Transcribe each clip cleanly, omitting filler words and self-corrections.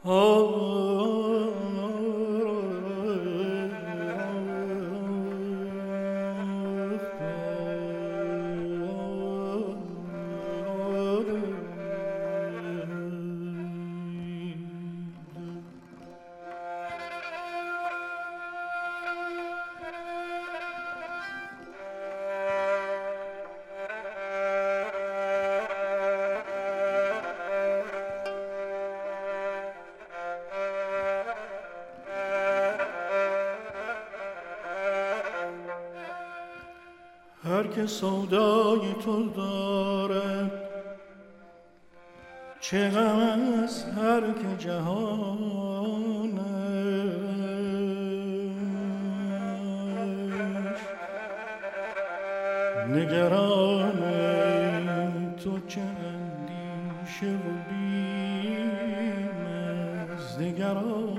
هر که سودای تو دارد چه غم از هر که جهانش نگران تو چه اندیشه و بیم از نگرانش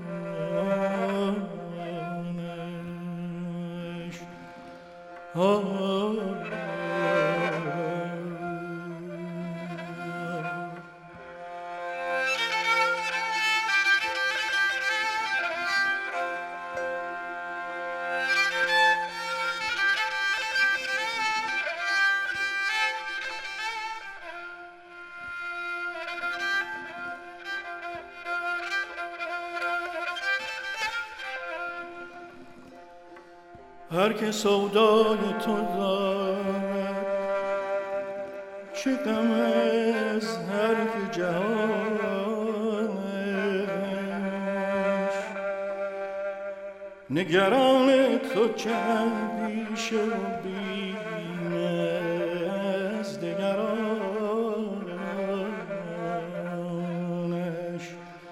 هر که سودای تو دارد چه غم از هر که جهانش نگران تو چه اندیشه و بیم از دگرانش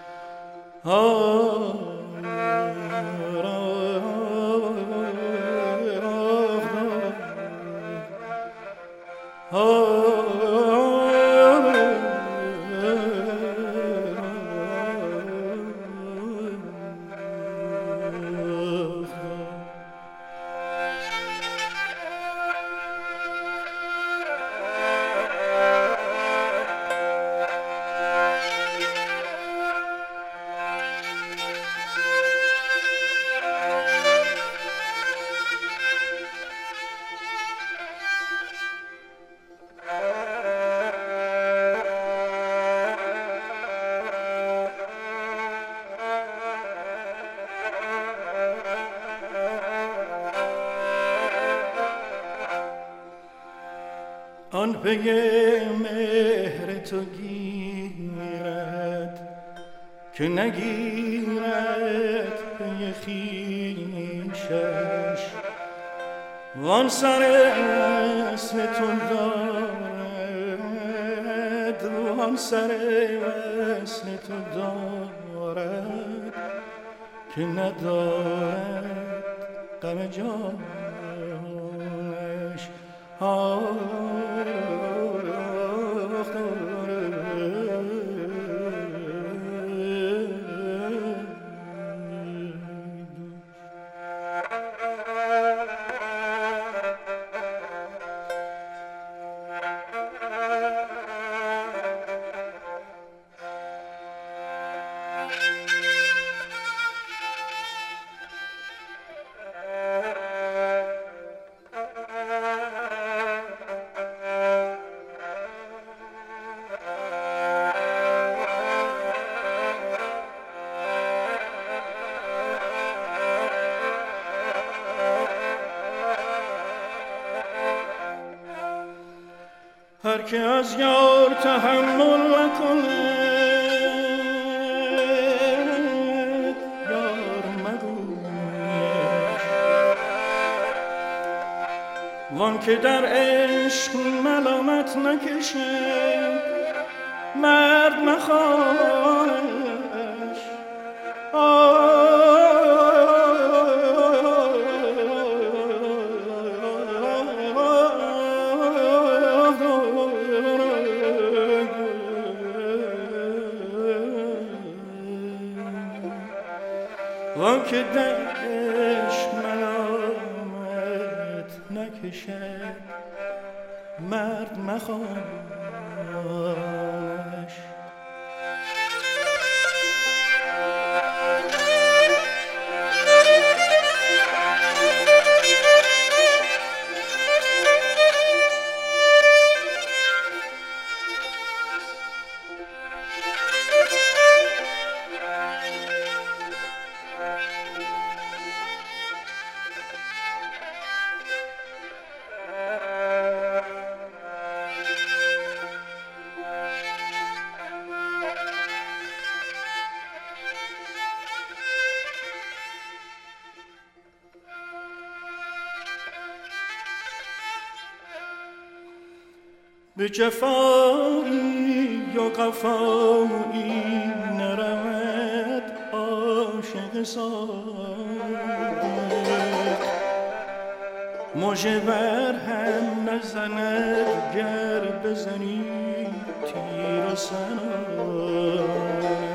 آن پی مهر تو گیرد که نگیرد پی خویشش وان سر وصل تو دارد وان سر وصل تو دارد که ندارد غم جانش هر که از یار تحمل نکند یار مگویش وان که در عشق ملامت نکشد مرد مخواهش وان که در عشق ملامت نکشد مرد مخواهش به جفایی یا قفایی نرود عاشق صادق مژه بر هم نزند گر بزنی تیر و سنان